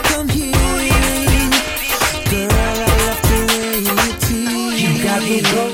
come here. Girl, I love the way you tease. You got me going.